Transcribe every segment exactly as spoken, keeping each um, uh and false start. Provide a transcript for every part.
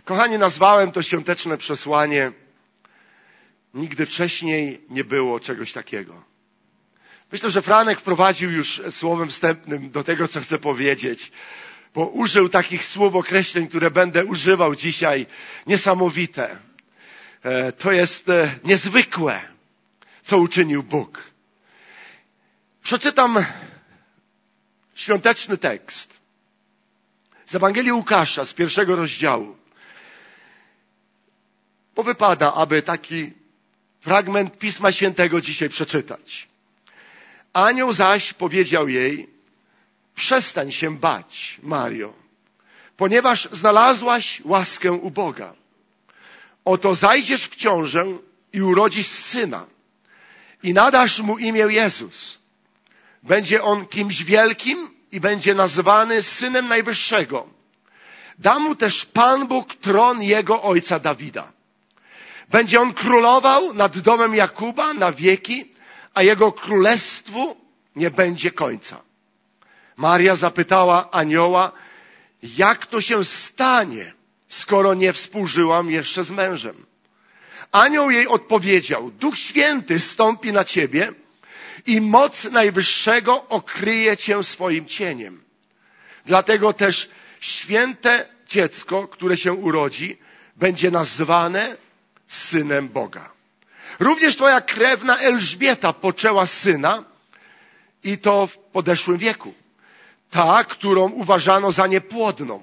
Kochani, nazwałem to świąteczne przesłanie "Nigdy wcześniej nie było czegoś takiego". Myślę, że Franek wprowadził już słowem wstępnym do tego, co chcę powiedzieć, bo użył takich słów, określeń, które będę używał dzisiaj. Niesamowite. To jest niezwykłe, co uczynił Bóg. Przeczytam świąteczny tekst z Ewangelii Łukasza, z pierwszego rozdziału. Bo wypada, aby taki fragment Pisma Świętego dzisiaj przeczytać. Anioł zaś powiedział jej: przestań się bać, Mario, ponieważ znalazłaś łaskę u Boga. Oto zajdziesz w ciążę i urodzisz syna i nadasz mu imię Jezus. Będzie on kimś wielkim i będzie nazwany Synem Najwyższego. Da mu też Pan Bóg tron jego ojca Dawida. Będzie on królował nad domem Jakuba na wieki, a jego królestwu nie będzie końca. Maria zapytała anioła: jak to się stanie, skoro nie współżyłam jeszcze z mężem? Anioł jej odpowiedział: Duch Święty stąpi na ciebie i moc Najwyższego okryje cię swoim cieniem. Dlatego też święte dziecko, które się urodzi, będzie nazwane Synem Boga. Również twoja krewna Elżbieta poczęła syna, i to w podeszłym wieku. Ta, którą uważano za niepłodną,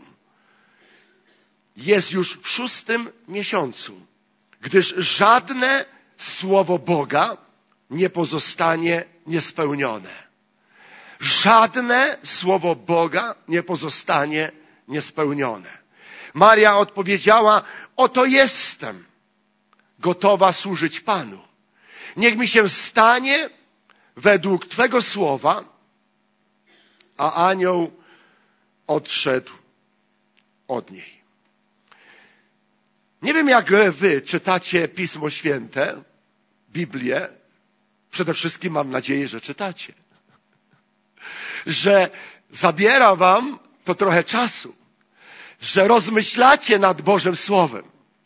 jest już w szóstym miesiącu, gdyż żadne słowo Boga nie pozostanie niespełnione. Żadne słowo Boga nie pozostanie niespełnione. Maria odpowiedziała: oto jestem, gotowa służyć Panu. Niech mi się stanie według Twego słowa. A anioł odszedł od niej. Nie wiem, jak wy czytacie Pismo Święte, Biblię. Przede wszystkim mam nadzieję, że czytacie. Że zabiera wam to trochę czasu. Że rozmyślacie nad Bożym Słowem.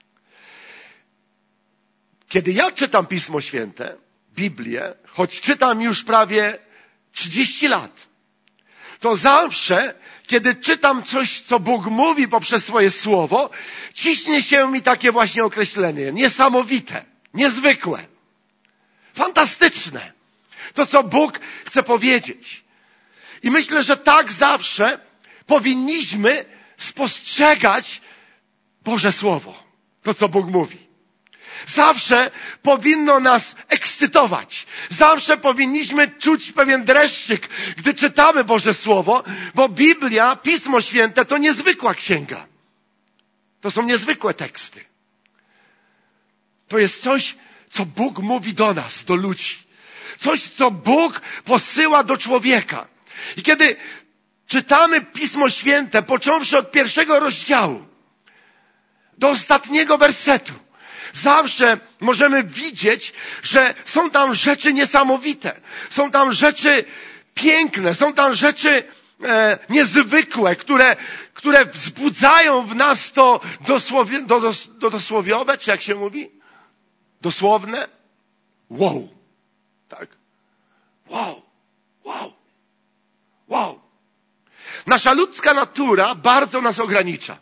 Kiedy ja czytam Pismo Święte, Biblię, choć czytam już prawie trzydzieści lat, to zawsze, kiedy czytam coś, co Bóg mówi poprzez swoje słowo, ciśnie się mi takie właśnie określenie. Niesamowite, niezwykłe, fantastyczne. To, co Bóg chce powiedzieć. I myślę, że tak zawsze powinniśmy spostrzegać Boże Słowo. To, co Bóg mówi. Zawsze powinno nas ekscytować. Zawsze powinniśmy czuć pewien dreszczyk, gdy czytamy Boże Słowo, bo Biblia, Pismo Święte to niezwykła księga. To są niezwykłe teksty. To jest coś, co Bóg mówi do nas, do ludzi. Coś, co Bóg posyła do człowieka. I kiedy czytamy Pismo Święte, począwszy od pierwszego rozdziału do ostatniego wersetu, zawsze możemy widzieć, że są tam rzeczy niesamowite. Są tam rzeczy piękne. Są tam rzeczy e, niezwykłe, które, które wzbudzają w nas to dosłowie, do, do, do, dosłowiowe, czy jak się mówi? Dosłowne? Wow. Tak. Wow. Wow. Wow. Nasza ludzka natura bardzo nas ogranicza.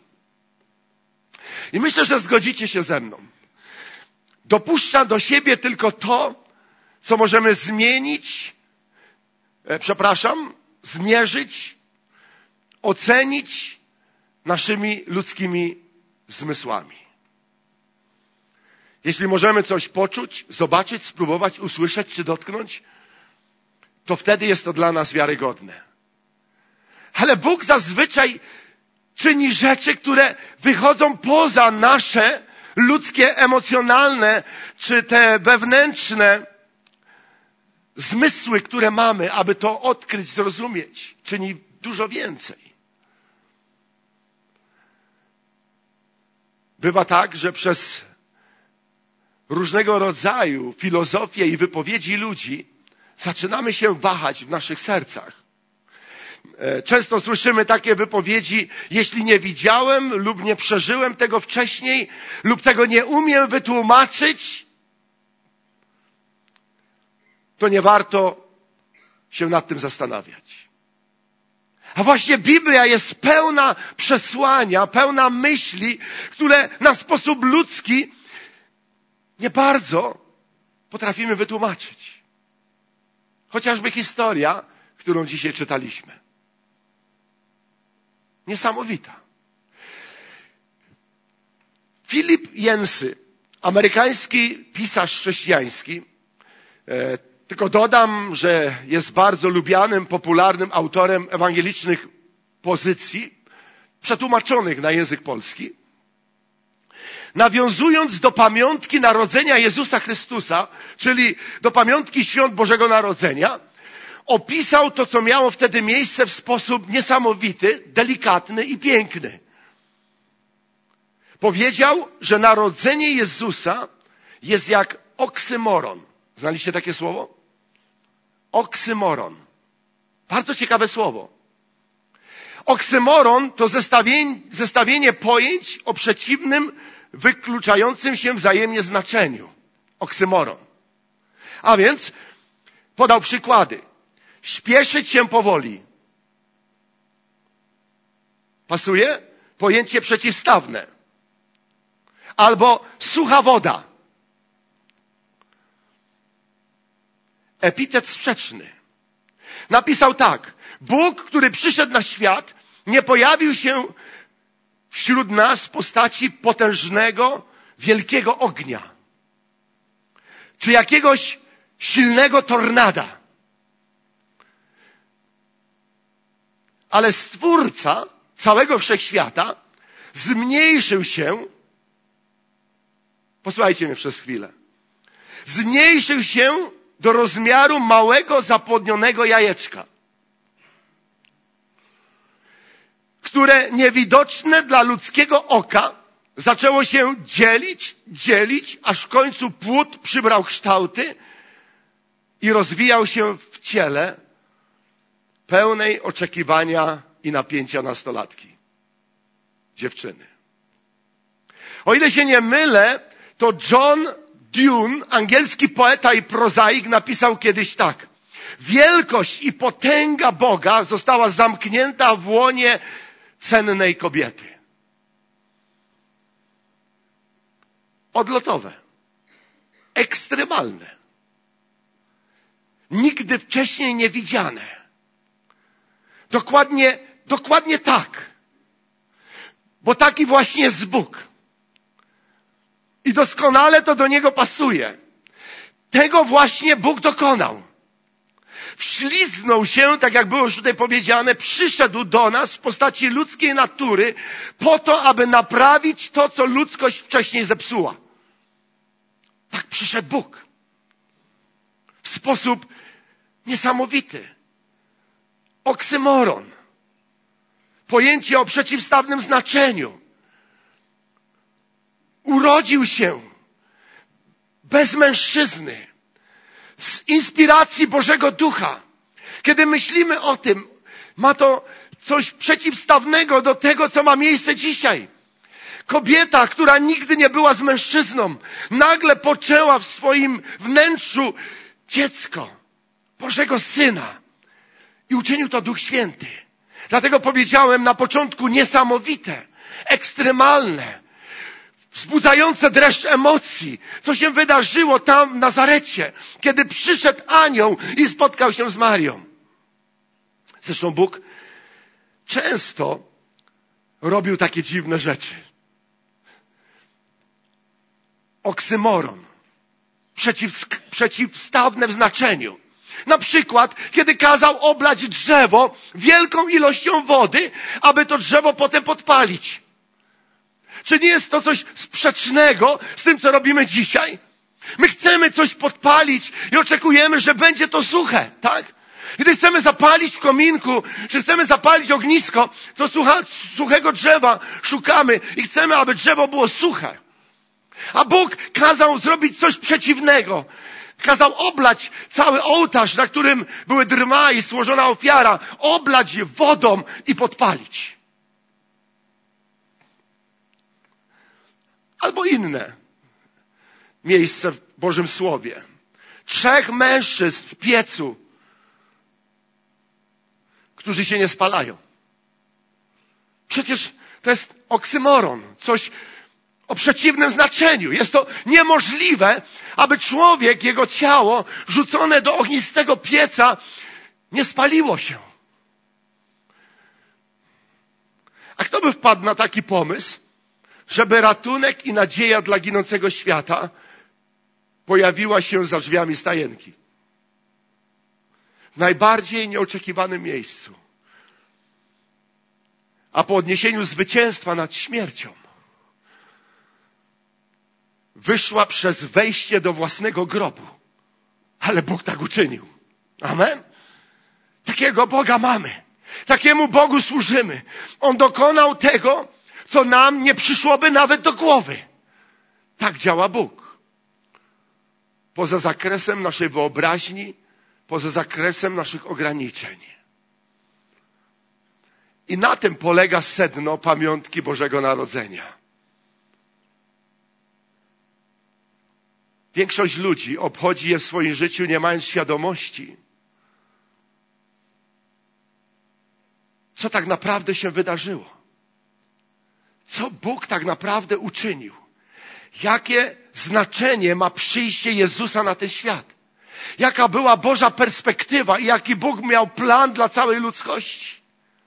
I myślę, że zgodzicie się ze mną. Dopuszcza do siebie tylko to, co możemy zmienić, e, przepraszam, zmierzyć, ocenić naszymi ludzkimi zmysłami. Jeśli możemy coś poczuć, zobaczyć, spróbować, usłyszeć czy dotknąć, to wtedy jest to dla nas wiarygodne. Ale Bóg zazwyczaj czyni rzeczy, które wychodzą poza nasze ludzkie, emocjonalne, czy te wewnętrzne zmysły, które mamy, aby to odkryć, zrozumieć. Czyni dużo więcej. Bywa tak, że przez różnego rodzaju filozofie i wypowiedzi ludzi zaczynamy się wahać w naszych sercach. Często słyszymy takie wypowiedzi: jeśli nie widziałem lub nie przeżyłem tego wcześniej, lub tego nie umiem wytłumaczyć, to nie warto się nad tym zastanawiać. A właśnie Biblia jest pełna przesłania, pełna myśli, które na sposób ludzki nie bardzo potrafimy wytłumaczyć. Chociażby historia, którą dzisiaj czytaliśmy. Niesamowita. Philip Yancey, amerykański pisarz chrześcijański, e, tylko dodam, że jest bardzo lubianym, popularnym autorem ewangelicznych pozycji, przetłumaczonych na język polski. Nawiązując do pamiątki narodzenia Jezusa Chrystusa, czyli do pamiątki świąt Bożego Narodzenia, opisał to, co miało wtedy miejsce, w sposób niesamowity, delikatny i piękny. Powiedział, że narodzenie Jezusa jest jak oksymoron. Znaliście takie słowo? Oksymoron. Bardzo ciekawe słowo. Oksymoron to zestawienie, zestawienie pojęć o przeciwnym, wykluczającym się wzajemnie znaczeniu. Oksymoron. A więc podał przykłady. Śpieszyć się powoli. Pasuje? Pojęcie przeciwstawne. Albo sucha woda. Epitet sprzeczny. Napisał tak: Bóg, który przyszedł na świat, nie pojawił się wśród nas w postaci potężnego, wielkiego ognia, czy jakiegoś silnego tornada. Ale Stwórca całego wszechświata zmniejszył się, posłuchajcie mnie przez chwilę, zmniejszył się do rozmiaru małego, zapłodnionego jajeczka, które niewidoczne dla ludzkiego oka zaczęło się dzielić, dzielić, aż w końcu płód przybrał kształty i rozwijał się w ciele pełnej oczekiwania i napięcia nastolatki, dziewczyny. O ile się nie mylę, to John Donne, angielski poeta i prozaik, napisał kiedyś tak: wielkość i potęga Boga została zamknięta w łonie cennej kobiety. Odlotowe. Ekstremalne. Nigdy wcześniej nie widziane. Dokładnie, dokładnie tak. Bo taki właśnie jest Bóg. I doskonale to do Niego pasuje. Tego właśnie Bóg dokonał. Wśliznął się, tak jak było już tutaj powiedziane, przyszedł do nas w postaci ludzkiej natury po to, aby naprawić to, co ludzkość wcześniej zepsuła. Tak przyszedł Bóg. W sposób niesamowity. Oksymoron. Pojęcie o przeciwstawnym znaczeniu. Urodził się bez mężczyzny, z inspiracji Bożego Ducha. Kiedy myślimy o tym, ma to coś przeciwstawnego do tego, co ma miejsce dzisiaj. Kobieta, która nigdy nie była z mężczyzną, nagle poczęła w swoim wnętrzu dziecko, Bożego Syna. I uczynił to Duch Święty. Dlatego powiedziałem na początku niesamowite, ekstremalne, wzbudzające dreszcz emocji, co się wydarzyło tam w Nazarecie, kiedy przyszedł anioł i spotkał się z Marią. Zresztą Bóg często robił takie dziwne rzeczy. Oksymoron. Przeciw, przeciwstawne w znaczeniu. Na przykład, kiedy kazał oblać drzewo wielką ilością wody, aby to drzewo potem podpalić. Czy nie jest to coś sprzecznego z tym, co robimy dzisiaj? My chcemy coś podpalić i oczekujemy, że będzie to suche, tak? Gdy chcemy zapalić w kominku, czy chcemy zapalić ognisko, to sucha, suchego drzewa szukamy i chcemy, aby drzewo było suche. A Bóg kazał zrobić coś przeciwnego. Kazał oblać cały ołtarz, na którym były drma i złożona ofiara, oblać je wodą i podpalić. Albo inne miejsce w Bożym Słowie. Trzech mężczyzn w piecu, którzy się nie spalają. Przecież to jest oksymoron, coś o przeciwnym znaczeniu. Jest to niemożliwe, aby człowiek, jego ciało rzucone do ognistego pieca nie spaliło się. A kto by wpadł na taki pomysł, żeby ratunek i nadzieja dla ginącego świata pojawiła się za drzwiami stajenki? W najbardziej nieoczekiwanym miejscu. A po odniesieniu zwycięstwa nad śmiercią wyszła przez wejście do własnego grobu. Ale Bóg tak uczynił. Amen? Takiego Boga mamy. Takiemu Bogu służymy. On dokonał tego, co nam nie przyszłoby nawet do głowy. Tak działa Bóg. Poza zakresem naszej wyobraźni, poza zakresem naszych ograniczeń. I na tym polega sedno pamiątki Bożego Narodzenia. Większość ludzi obchodzi je w swoim życiu, nie mając świadomości, co tak naprawdę się wydarzyło. Co Bóg tak naprawdę uczynił. Jakie znaczenie ma przyjście Jezusa na ten świat. Jaka była Boża perspektywa i jaki Bóg miał plan dla całej ludzkości.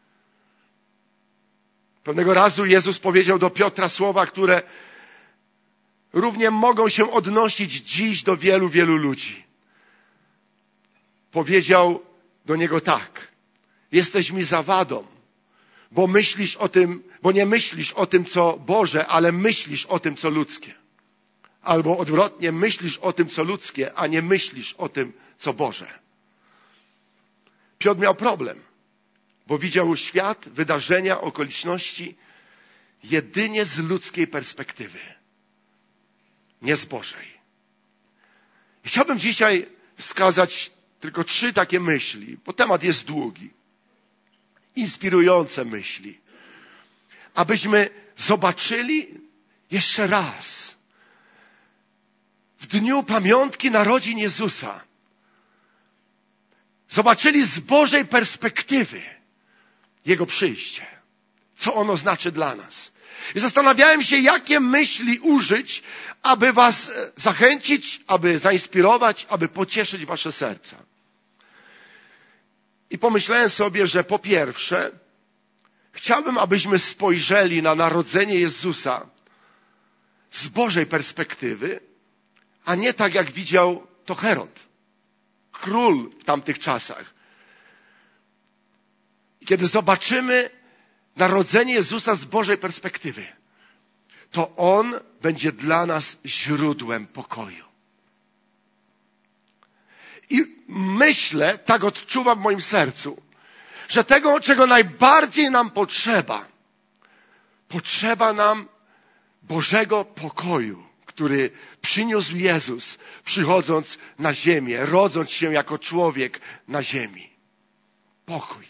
Pewnego razu Jezus powiedział do Piotra słowa, które równie mogą się odnosić dziś do wielu, wielu ludzi. Powiedział do niego tak. Jesteś mi zawadą, bo myślisz o tym, bo nie myślisz o tym, co Boże, ale myślisz o tym, co ludzkie. Albo odwrotnie, myślisz o tym, co ludzkie, a nie myślisz o tym, co Boże. Piotr miał problem, bo widział świat, wydarzenia, okoliczności jedynie z ludzkiej perspektywy. Nie z Bożej. I chciałbym dzisiaj wskazać tylko trzy takie myśli, bo temat jest długi. Inspirujące myśli. Abyśmy zobaczyli jeszcze raz w dniu pamiątki narodzin Jezusa. Zobaczyli z Bożej perspektywy Jego przyjście. Co ono znaczy dla nas. I zastanawiałem się, jakie myśli użyć, aby was zachęcić, aby zainspirować, aby pocieszyć wasze serca. I pomyślałem sobie, że po pierwsze, chciałbym, abyśmy spojrzeli na narodzenie Jezusa z Bożej perspektywy, a nie tak, jak widział to Herod, król w tamtych czasach. I kiedy zobaczymy narodzenie Jezusa z Bożej perspektywy, to On będzie dla nas źródłem pokoju. I myślę, tak odczuwam w moim sercu, że tego, czego najbardziej nam potrzeba, potrzeba nam Bożego pokoju, który przyniósł Jezus, przychodząc na ziemię, rodząc się jako człowiek na ziemi. Pokój.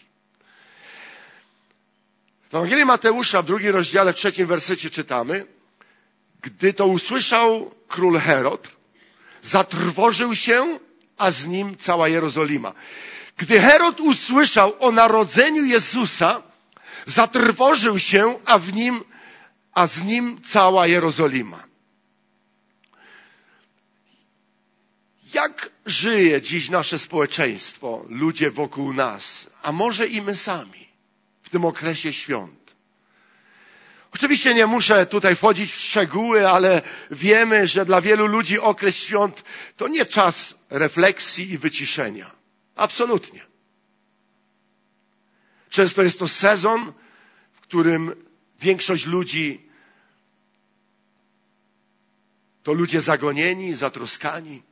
W Ewangelii Mateusza w drugim rozdziale, w trzecim wersecie czytamy: gdy to usłyszał król Herod, zatrwożył się, a z nim cała Jerozolima. Gdy Herod usłyszał o narodzeniu Jezusa, zatrwożył się, a w nim, a z nim cała Jerozolima. Jak żyje dziś nasze społeczeństwo, ludzie wokół nas, a może i my sami w tym okresie świąt? Oczywiście nie muszę tutaj wchodzić w szczegóły, ale wiemy, że dla wielu ludzi okres świąt to nie czas refleksji i wyciszenia. Absolutnie. Często jest to sezon, w którym większość ludzi to ludzie zagonieni, zatroskani.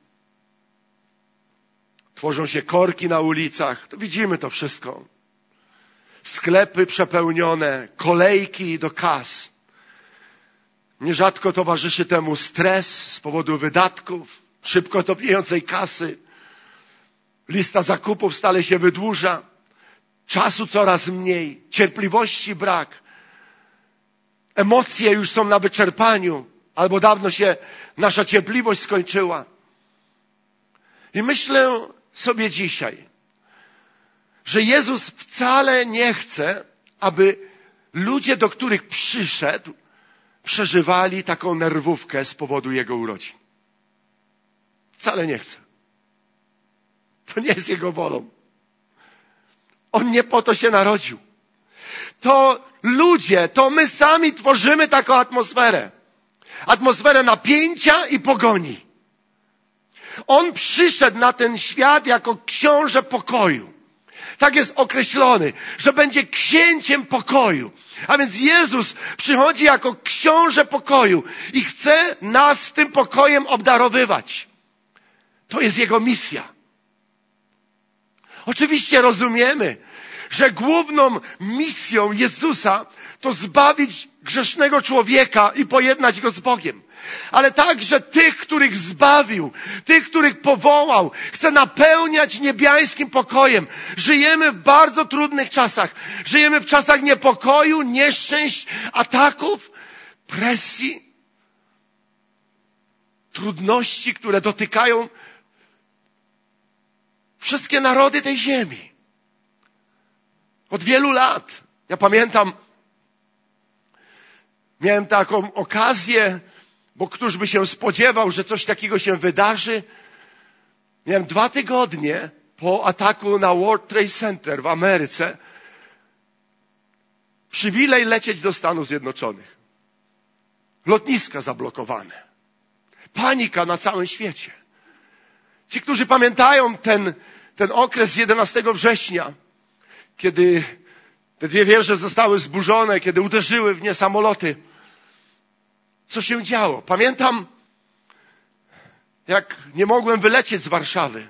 Tworzą się korki na ulicach. To widzimy to wszystko. Sklepy przepełnione, kolejki do kas. Nierzadko towarzyszy temu stres z powodu wydatków, szybko topniejącej kasy. Lista zakupów stale się wydłuża. Czasu coraz mniej. Cierpliwości brak. Emocje już są na wyczerpaniu. Albo dawno się nasza cierpliwość skończyła. I myślę sobie dzisiaj, że Jezus wcale nie chce, aby ludzie, do których przyszedł, przeżywali taką nerwówkę z powodu Jego urodzin. Wcale nie chce. To nie jest Jego wolą. On nie po to się narodził. To ludzie, to my sami tworzymy taką atmosferę. Atmosferę napięcia i pogoni. On przyszedł na ten świat jako książę pokoju. Tak jest określony, że będzie księciem pokoju. A więc Jezus przychodzi jako książę pokoju i chce nas tym pokojem obdarowywać. To jest Jego misja. Oczywiście rozumiemy, że główną misją Jezusa to zbawić grzesznego człowieka i pojednać go z Bogiem. Ale także tych, których zbawił, tych, których powołał, chce napełniać niebiańskim pokojem. Żyjemy w bardzo trudnych czasach. Żyjemy w czasach niepokoju, nieszczęść, ataków, presji, trudności, które dotykają wszystkie narody tej ziemi. Od wielu lat. Ja pamiętam, miałem taką okazję, bo któż by się spodziewał, że coś takiego się wydarzy. Miałem dwa tygodnie po ataku na World Trade Center w Ameryce przywilej lecieć do Stanów Zjednoczonych. Lotniska zablokowane. Panika na całym świecie. Ci, którzy pamiętają ten, ten okres z jedenastego września, kiedy te dwie wieże zostały zburzone, kiedy uderzyły w nie samoloty. Co się działo? Pamiętam, jak nie mogłem wylecieć z Warszawy.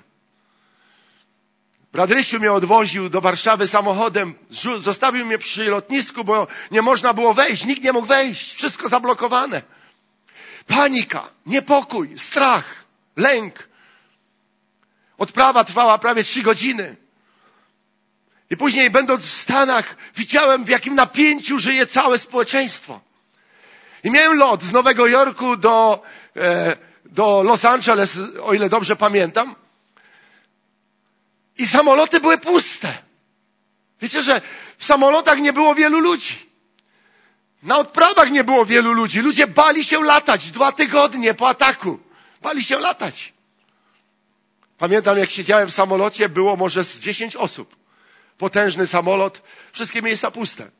Brat Rysiu mnie odwoził do Warszawy samochodem. Zostawił mnie przy lotnisku, bo nie można było wejść. Nikt nie mógł wejść. Wszystko zablokowane. Panika, niepokój, strach, lęk. Odprawa trwała prawie trzy godziny. I później, będąc w Stanach, widziałem, w jakim napięciu żyje całe społeczeństwo. I miałem lot z Nowego Jorku do, e, do Los Angeles, o ile dobrze pamiętam. I samoloty były puste. Wiecie, że w samolotach nie było wielu ludzi. Na odprawach nie było wielu ludzi. Ludzie bali się latać dwa tygodnie po ataku. Bali się latać. Pamiętam, jak siedziałem w samolocie, było może z dziesięć osób. Potężny samolot, wszystkie miejsca puste.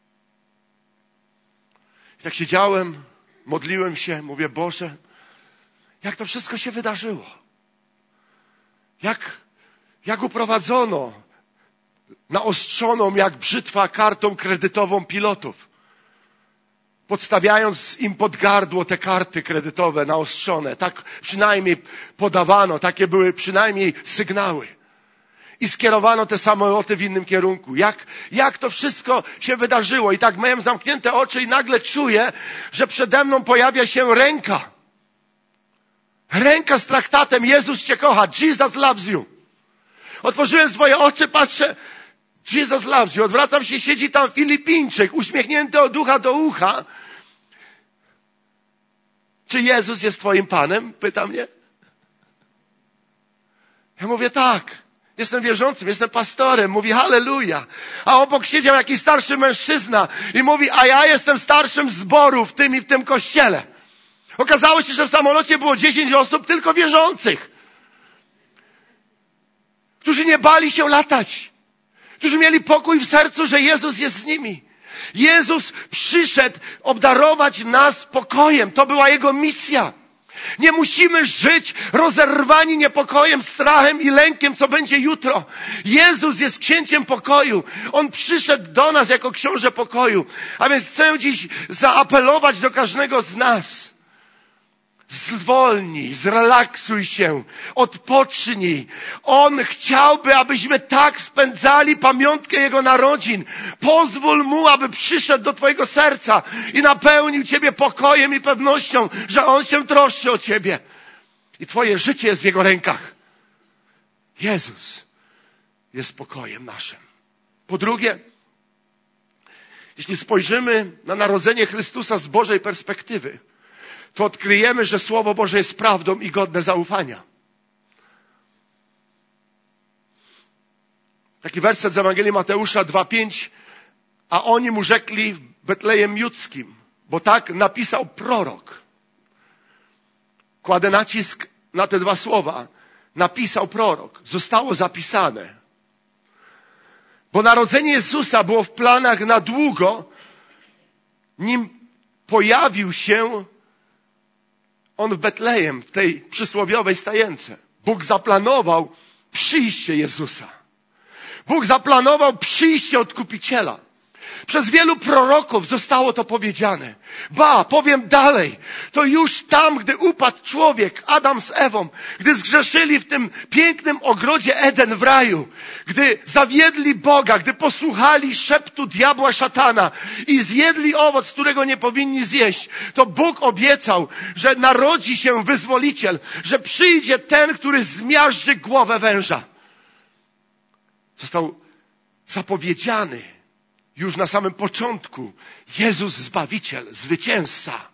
I tak siedziałem, modliłem się, mówię, Boże, jak to wszystko się wydarzyło? Jak, jak uprowadzono naostrzoną jak brzytwa kartą kredytową pilotów, podstawiając im pod gardło te karty kredytowe naostrzone. Tak przynajmniej podawano, takie były przynajmniej sygnały. I skierowano te samoloty w innym kierunku. Jak, jak to wszystko się wydarzyło? I tak miałem zamknięte oczy i nagle czuję, że przede mną pojawia się ręka. Ręka z traktatem Jezus Cię kocha. Jesus loves you. Otworzyłem swoje oczy, patrzę. Jesus loves you. Odwracam się, siedzi tam Filipińczyk, uśmiechnięty od ucha do ucha. Czy Jezus jest Twoim Panem? Pyta mnie. Ja mówię, tak. Jestem wierzącym, jestem pastorem. Mówi, halleluja. A obok siedział jakiś starszy mężczyzna i mówi, a ja jestem starszym zboru w tym i w tym kościele. Okazało się, że w samolocie było dziesięć osób, tylko wierzących. Którzy nie bali się latać. Którzy mieli pokój w sercu, że Jezus jest z nimi. Jezus przyszedł obdarować nas pokojem. To była Jego misja. Nie musimy żyć rozerwani niepokojem, strachem i lękiem, co będzie jutro. Jezus jest księciem pokoju. On przyszedł do nas jako książę pokoju. A więc chcę dziś zaapelować do każdego z nas. Zwolnij, zrelaksuj się, odpocznij. On chciałby, abyśmy tak spędzali pamiątkę Jego narodzin. Pozwól Mu, aby przyszedł do Twojego serca i napełnił Ciebie pokojem i pewnością, że On się troszczy o Ciebie. I Twoje życie jest w Jego rękach. Jezus jest pokojem naszym. Po drugie, jeśli spojrzymy na narodzenie Chrystusa z Bożej perspektywy, to odkryjemy, że Słowo Boże jest prawdą i godne zaufania. Taki werset z Ewangelii Mateusza dwa pięć. A oni mu rzekli w Betlejem Judzkim, bo tak napisał prorok. Kładę nacisk na te dwa słowa. Napisał prorok. Zostało zapisane. Bo narodzenie Jezusa było w planach na długo, nim pojawił się On w Betlejem, w tej przysłowiowej stajence. Bóg zaplanował przyjście Jezusa. Bóg zaplanował przyjście Odkupiciela. Przez wielu proroków zostało to powiedziane. Ba, powiem dalej. To już tam, gdy upadł człowiek, Adam z Ewą, gdy zgrzeszyli w tym pięknym ogrodzie Eden w raju, gdy zawiedli Boga, gdy posłuchali szeptu diabła szatana i zjedli owoc, którego nie powinni zjeść, to Bóg obiecał, że narodzi się wyzwoliciel, że przyjdzie ten, który zmiażdży głowę węża. Został zapowiedziany już na samym początku Jezus Zbawiciel, zwycięzca.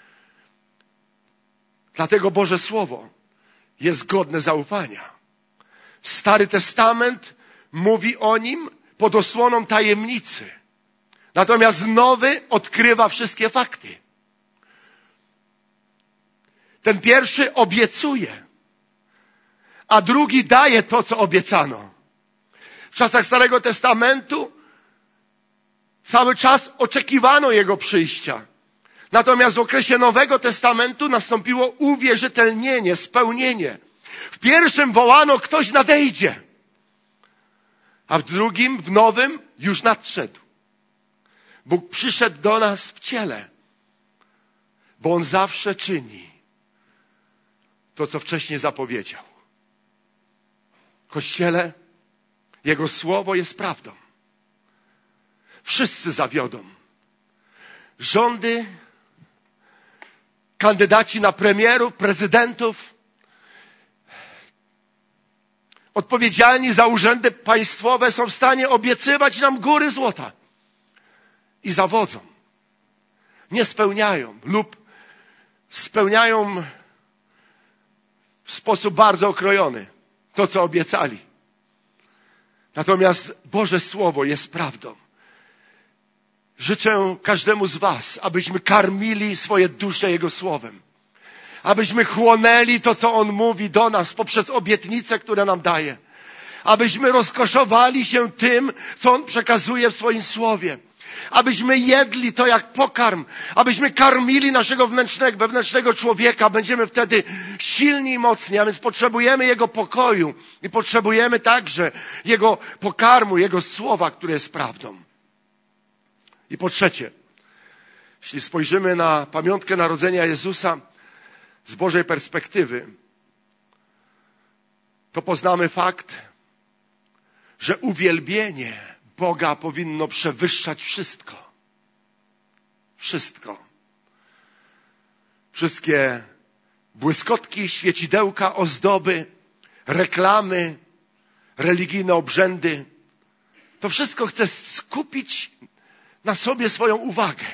Dlatego Boże Słowo jest godne zaufania. Stary Testament mówi o Nim pod osłoną tajemnicy. Natomiast Nowy odkrywa wszystkie fakty. Ten pierwszy obiecuje, a drugi daje to, co obiecano. W czasach Starego Testamentu cały czas oczekiwano Jego przyjścia. Natomiast w okresie Nowego Testamentu nastąpiło uwierzytelnienie, spełnienie. W pierwszym wołano, ktoś nadejdzie. A w drugim, w nowym, już nadszedł. Bóg przyszedł do nas w ciele. Bo On zawsze czyni to, co wcześniej zapowiedział. Kościele, Jego Słowo jest prawdą. Wszyscy zawiodą. Rządy, kandydaci na premierów, prezydentów, odpowiedzialni za urzędy państwowe są w stanie obiecywać nam góry złota. I zawodzą. Nie spełniają lub spełniają w sposób bardzo okrojony to, co obiecali. Natomiast Boże Słowo jest prawdą. Życzę każdemu z was, abyśmy karmili swoje dusze Jego Słowem. Abyśmy chłonęli to, co On mówi do nas poprzez obietnice, które nam daje. Abyśmy rozkoszowali się tym, co On przekazuje w swoim Słowie. Abyśmy jedli to jak pokarm. Abyśmy karmili naszego wewnętrznego, wewnętrznego człowieka. Będziemy wtedy silni i mocni. A więc potrzebujemy Jego pokoju. I potrzebujemy także Jego pokarmu, Jego Słowa, które jest prawdą. I po trzecie, jeśli spojrzymy na pamiątkę narodzenia Jezusa z Bożej perspektywy, to poznamy fakt, że uwielbienie Boga powinno przewyższać wszystko. Wszystko. Wszystkie błyskotki, świecidełka, ozdoby, reklamy, religijne obrzędy. To wszystko chce skupić na sobie swoją uwagę.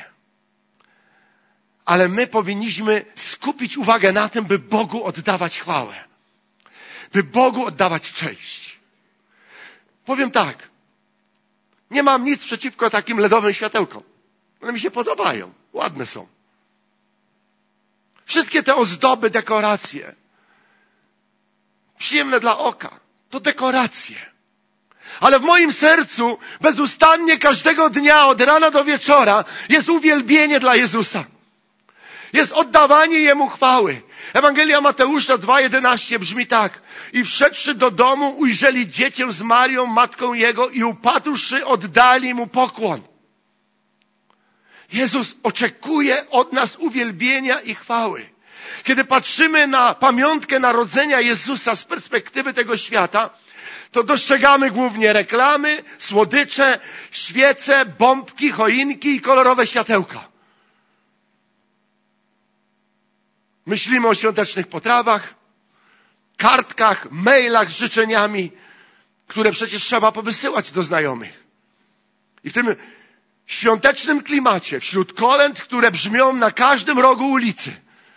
Ale my powinniśmy skupić uwagę na tym, by Bogu oddawać chwałę. By Bogu oddawać cześć. Powiem tak. Nie mam nic przeciwko takim ledowym światełkom. One mi się podobają. Ładne są. Wszystkie te ozdoby, dekoracje. Przyjemne dla oka. To dekoracje. Ale w moim sercu bezustannie każdego dnia, od rana do wieczora, jest uwielbienie dla Jezusa. Jest oddawanie Jemu chwały. Ewangelia Mateusza dwa jedenaście brzmi tak. I wszedłszy do domu, ujrzeli dziecię z Marią, matką Jego, i upadłszy, oddali Mu pokłon. Jezus oczekuje od nas uwielbienia i chwały. Kiedy patrzymy na pamiątkę narodzenia Jezusa z perspektywy tego świata, to dostrzegamy głównie reklamy, słodycze, świece, bombki, choinki i kolorowe światełka. Myślimy o świątecznych potrawach, kartkach, mailach z życzeniami, które przecież trzeba powysyłać do znajomych. I w tym świątecznym klimacie, wśród kolęd, które brzmią na każdym rogu ulicy,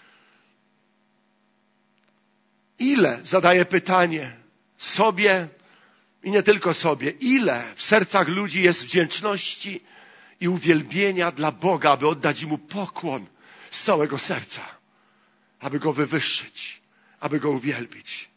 ile, zadaję pytanie sobie i nie tylko sobie, ile w sercach ludzi jest wdzięczności i uwielbienia dla Boga, aby oddać Mu pokłon z całego serca, aby Go wywyższyć, aby Go uwielbić.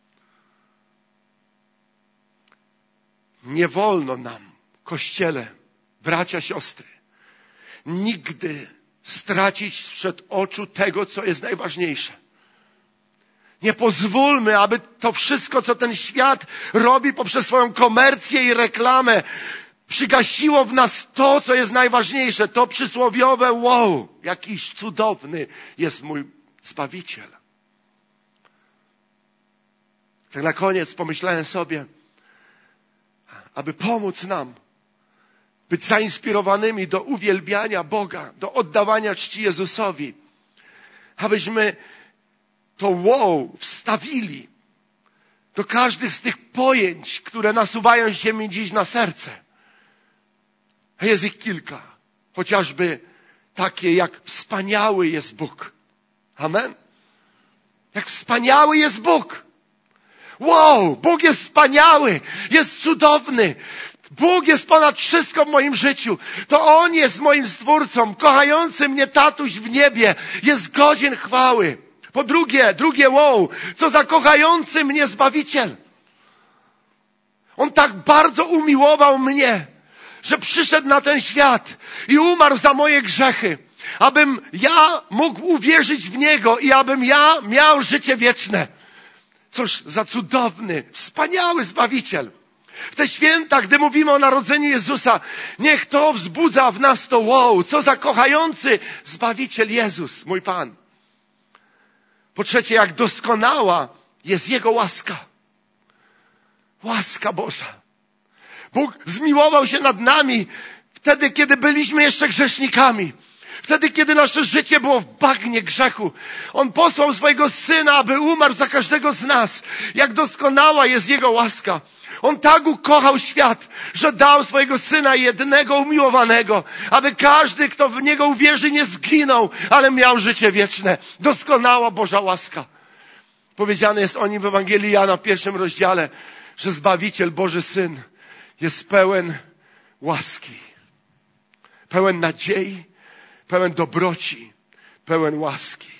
Nie wolno nam, Kościele, bracia, siostry, nigdy stracić sprzed oczu tego, co jest najważniejsze. Nie pozwólmy, aby to wszystko, co ten świat robi poprzez swoją komercję i reklamę, przygasiło w nas to, co jest najważniejsze. To przysłowiowe wow, jakiś cudowny jest mój Zbawiciel. Tak na koniec pomyślałem sobie, aby pomóc nam być zainspirowanymi do uwielbiania Boga, do oddawania czci Jezusowi, abyśmy to wow wstawili do każdych z tych pojęć, które nasuwają się mi dziś na serce. A jest ich kilka. Chociażby takie jak wspaniały jest Bóg. Amen? Jak wspaniały jest Bóg. Wow, Bóg jest wspaniały, jest cudowny. Bóg jest ponad wszystko w moim życiu. To On jest moim Stwórcą, kochający mnie tatuś w niebie. Jest godzien chwały. Po drugie, drugie wow, co za kochający mnie Zbawiciel. On tak bardzo umiłował mnie, że przyszedł na ten świat i umarł za moje grzechy, abym ja mógł uwierzyć w Niego i abym ja miał życie wieczne. Cóż za cudowny, wspaniały Zbawiciel. W te święta, gdy mówimy o narodzeniu Jezusa, niech to wzbudza w nas to wow, co za kochający Zbawiciel Jezus, mój Pan. Po trzecie, jak doskonała jest Jego łaska. Łaska Boża. Bóg zmiłował się nad nami wtedy, kiedy byliśmy jeszcze grzesznikami. Wtedy, kiedy nasze życie było w bagnie grzechu. On posłał swojego Syna, aby umarł za każdego z nas. Jak doskonała jest Jego łaska. On tak ukochał świat, że dał swojego Syna jednego umiłowanego, aby każdy, kto w Niego uwierzy, nie zginął, ale miał życie wieczne. Doskonała Boża łaska. Powiedziane jest o Nim w Ewangelii Jana w pierwszym rozdziale, że Zbawiciel, Boży Syn, jest pełen łaski, pełen nadziei, pełen dobroci, pełen łaski.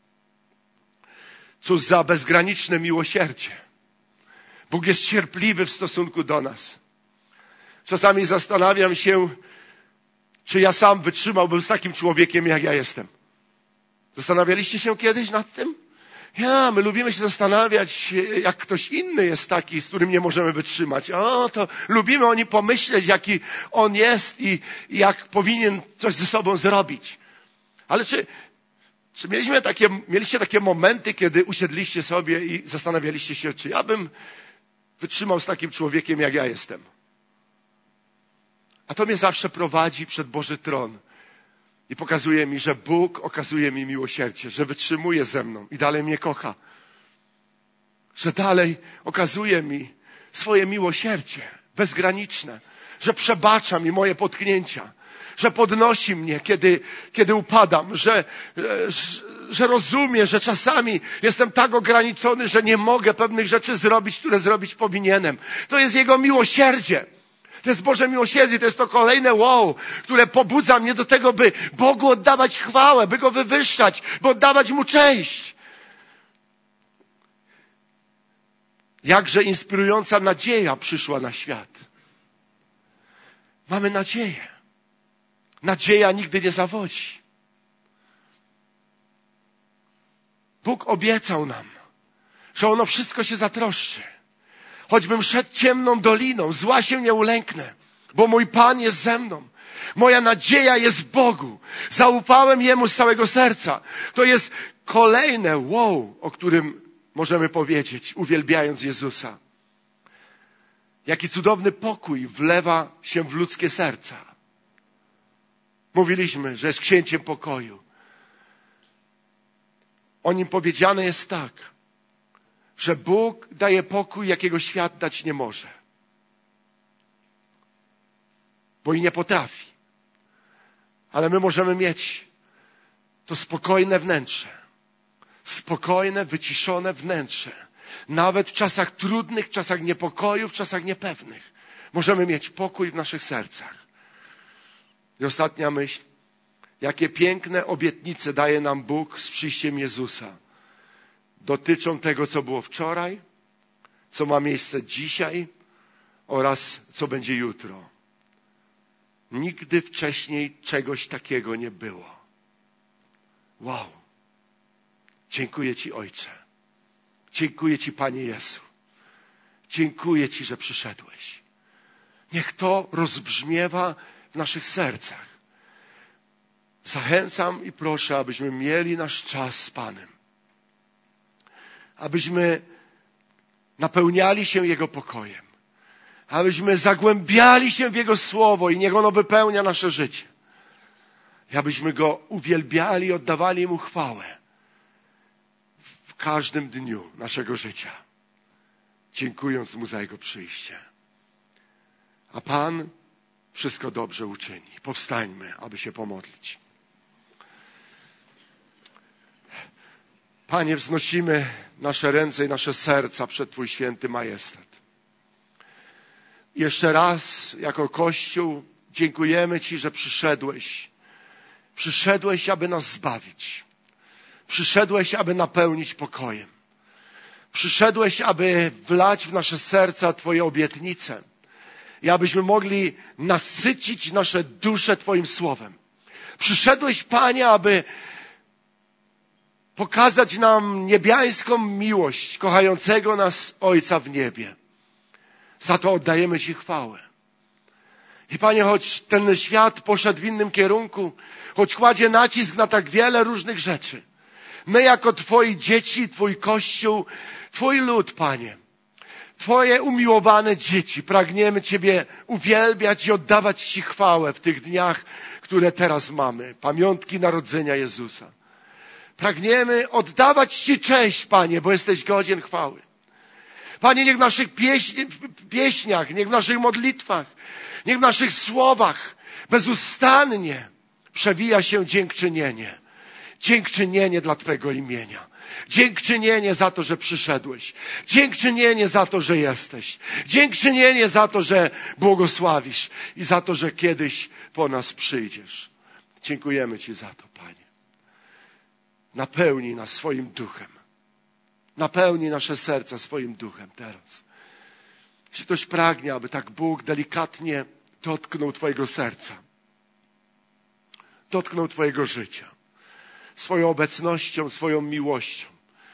Cóż za bezgraniczne miłosierdzie. Bóg jest cierpliwy w stosunku do nas. Czasami zastanawiam się, czy ja sam wytrzymałbym z takim człowiekiem, jak ja jestem. Zastanawialiście się kiedyś nad tym? Ja, my lubimy się zastanawiać, jak ktoś inny jest taki, z którym nie możemy wytrzymać. O, to lubimy o nim pomyśleć, jaki on jest i, i jak powinien coś ze sobą zrobić. Ale czy, czy mieliśmy takie, mieliście takie momenty, kiedy usiedliście sobie i zastanawialiście się, czy ja bym wytrzymał z takim człowiekiem, jak ja jestem? A to mnie zawsze prowadzi przed Boży tron i pokazuje mi, że Bóg okazuje mi miłosierdzie, że wytrzymuje ze mną i dalej mnie kocha. Że dalej okazuje mi swoje miłosierdzie bezgraniczne, że przebacza mi moje potknięcia, że podnosi mnie, kiedy, kiedy upadam, że, że, że rozumie, że czasami jestem tak ograniczony, że nie mogę pewnych rzeczy zrobić, które zrobić powinienem. To jest Jego miłosierdzie. To jest Boże miłosierdzie, to jest to kolejne wow, które pobudza mnie do tego, by Bogu oddawać chwałę, by Go wywyższać, by oddawać Mu cześć. Jakże inspirująca nadzieja przyszła na świat. Mamy nadzieję. Nadzieja nigdy nie zawodzi. Bóg obiecał nam, że ono wszystko się zatroszczy. Choćbym szedł ciemną doliną, zła się nie ulęknę, bo mój Pan jest ze mną. Moja nadzieja jest w Bogu. Zaufałem Jemu z całego serca. To jest kolejne wow, o którym możemy powiedzieć, uwielbiając Jezusa. Jaki cudowny pokój wlewa się w ludzkie serca. Mówiliśmy, że jest księciem pokoju. O nim powiedziane jest tak, że Bóg daje pokój, jakiego świat dać nie może. Bo i nie potrafi. Ale my możemy mieć to spokojne wnętrze. Spokojne, wyciszone wnętrze. Nawet w czasach trudnych, w czasach niepokoju, w czasach niepewnych. Możemy mieć pokój w naszych sercach. I ostatnia myśl. Jakie piękne obietnice daje nam Bóg z przyjściem Jezusa. Dotyczą tego, co było wczoraj, co ma miejsce dzisiaj oraz co będzie jutro. Nigdy wcześniej czegoś takiego nie było. Wow. Dziękuję Ci, Ojcze. Dziękuję Ci, Panie Jezu. Dziękuję Ci, że przyszedłeś. Niech to rozbrzmiewa w naszych sercach. Zachęcam i proszę, abyśmy mieli nasz czas z Panem. Abyśmy napełniali się Jego pokojem. Abyśmy zagłębiali się w Jego Słowo i niech ono wypełnia nasze życie. I abyśmy Go uwielbiali i oddawali Mu chwałę w każdym dniu naszego życia. Dziękując Mu za Jego przyjście. A Pan wszystko dobrze uczyni. Powstańmy, aby się pomodlić. Panie, wznosimy nasze ręce i nasze serca przed Twój święty majestat. Jeszcze raz, jako Kościół, dziękujemy Ci, że przyszedłeś. Przyszedłeś, aby nas zbawić. Przyszedłeś, aby napełnić pokojem. Przyszedłeś, aby wlać w nasze serca Twoje obietnice. I abyśmy mogli nasycić nasze dusze Twoim Słowem. Przyszedłeś, Panie, aby pokazać nam niebiańską miłość kochającego nas Ojca w niebie. Za to oddajemy Ci chwałę. I Panie, choć ten świat poszedł w innym kierunku, choć kładzie nacisk na tak wiele różnych rzeczy, my jako Twoi dzieci, Twój Kościół, Twój lud, Panie, Twoje umiłowane dzieci, pragniemy Ciebie uwielbiać i oddawać Ci chwałę w tych dniach, które teraz mamy. Pamiątki narodzenia Jezusa. Pragniemy oddawać Ci cześć, Panie, bo jesteś godzien chwały. Panie, niech w naszych pieśni, pieśniach, niech w naszych modlitwach, niech w naszych słowach bezustannie przewija się dziękczynienie. Dziękczynienie dla Twego imienia. Dziękczynienie za to, że przyszedłeś. Dziękczynienie za to, że jesteś. Dziękczynienie za to, że błogosławisz i za to, że kiedyś po nas przyjdziesz. Dziękujemy Ci za to, Panie. Napełnij nas swoim duchem. Napełnij nasze serca swoim duchem teraz. Jeśli ktoś pragnie, aby tak Bóg delikatnie dotknął Twojego serca, dotknął Twojego życia, swoją obecnością, swoją miłością.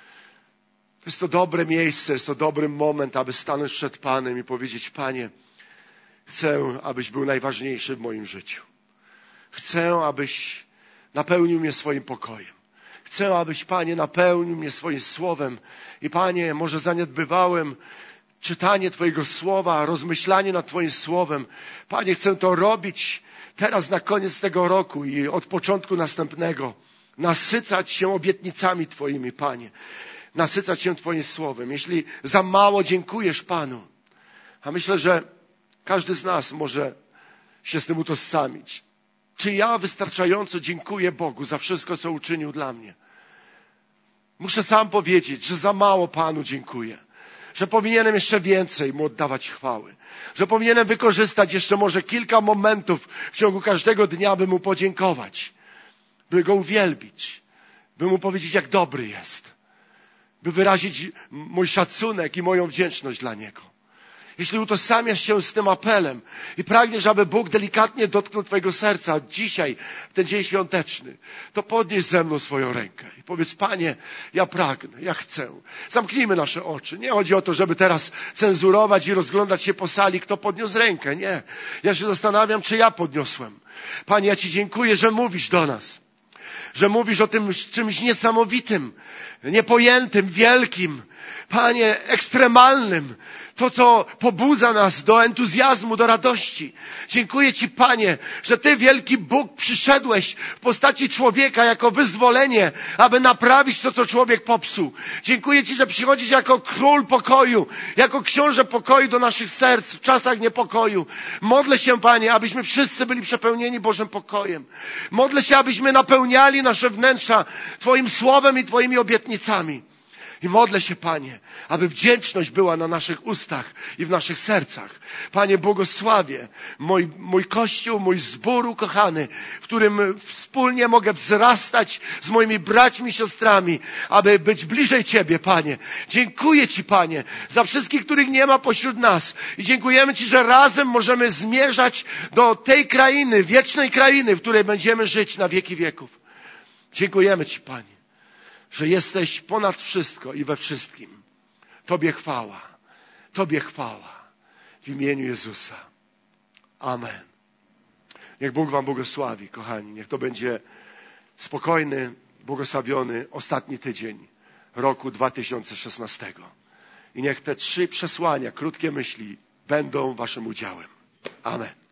Jest to dobre miejsce, jest to dobry moment, aby stanąć przed Panem i powiedzieć: Panie, chcę, abyś był najważniejszy w moim życiu. Chcę, abyś napełnił mnie swoim pokojem. Chcę, abyś, Panie, napełnił mnie swoim słowem. I Panie, może zaniedbywałem czytanie Twojego słowa, rozmyślanie nad Twoim słowem. Panie, chcę to robić teraz na koniec tego roku i od początku następnego. Nasycać się obietnicami Twoimi, Panie. Nasycać się Twoim słowem. Jeśli za mało dziękujesz Panu, a myślę, że każdy z nas może się z tym utożsamić. Czy ja wystarczająco dziękuję Bogu za wszystko, co uczynił dla mnie? Muszę sam powiedzieć, że za mało Panu dziękuję. Że powinienem jeszcze więcej Mu oddawać chwały. Że powinienem wykorzystać jeszcze może kilka momentów w ciągu każdego dnia, by Mu podziękować. By Go uwielbić. By Mu powiedzieć, jak dobry jest. By wyrazić mój szacunek i moją wdzięczność dla Niego. jeśli utożsamiasz się z tym apelem i pragniesz, aby Bóg delikatnie dotknął twojego serca dzisiaj, w ten dzień świąteczny, to podnieś ze mną swoją rękę i powiedz: Panie, ja pragnę, ja chcę. Zamknijmy nasze oczy. Nie chodzi o to, żeby teraz cenzurować i rozglądać się po sali, kto podniósł rękę. Nie. Ja się zastanawiam, czy ja podniosłem. Panie, ja Ci dziękuję, że mówisz do nas. Że mówisz o tym czymś niesamowitym, niepojętym, wielkim. Panie, ekstremalnym. To, co pobudza nas do entuzjazmu, do radości. Dziękuję Ci, Panie, że Ty, wielki Bóg, przyszedłeś w postaci człowieka jako wyzwolenie, aby naprawić to, co człowiek popsuł. Dziękuję Ci, że przychodzisz jako król pokoju, jako książę pokoju do naszych serc w czasach niepokoju. Modlę się, Panie, abyśmy wszyscy byli przepełnieni Bożym pokojem. Modlę się, abyśmy napełniali nasze wnętrza Twoim słowem i Twoimi obietnicami. I modlę się, Panie, aby wdzięczność była na naszych ustach i w naszych sercach. Panie, błogosławię mój, mój Kościół, mój zbór ukochany, w którym wspólnie mogę wzrastać z moimi braćmi i siostrami, aby być bliżej Ciebie, Panie. Dziękuję Ci, Panie, za wszystkich, których nie ma pośród nas. I dziękujemy Ci, że razem możemy zmierzać do tej krainy, wiecznej krainy, w której będziemy żyć na wieki wieków. Dziękujemy Ci, Panie, że jesteś ponad wszystko i we wszystkim. Tobie chwała. Tobie chwała. W imieniu Jezusa. Amen. Niech Bóg wam błogosławi, kochani. Niech to będzie spokojny, błogosławiony ostatni tydzień roku dwa tysiące szesnastego. I niech te trzy przesłania, krótkie myśli, będą waszym udziałem. Amen.